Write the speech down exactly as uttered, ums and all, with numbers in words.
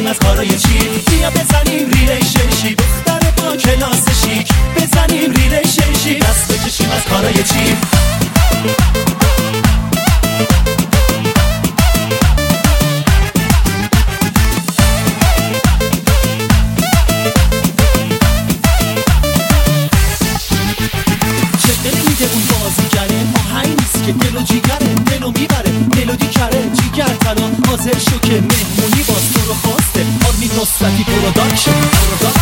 بکشیم از کارای چیپ. بیا بزنیم ریلیشنشیپ، دختر با کلاس شیک. بزنیم ریلیشنشیپ، دست بکشیم از کارای چیپ. که دل و جیگره، دلو میبره، ملودی کره جیگر تنها حاضر شو که مهمونی باز تو رو خواسته. آرمین نصرتی پروداکشن.